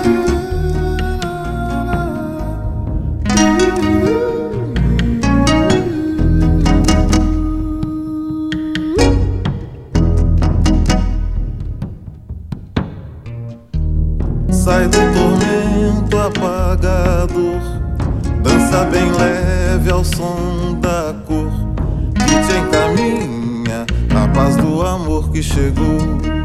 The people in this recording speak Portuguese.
Sai do tormento apagador, dança bem leve ao som da cor que te encaminha na paz do amor que chegou.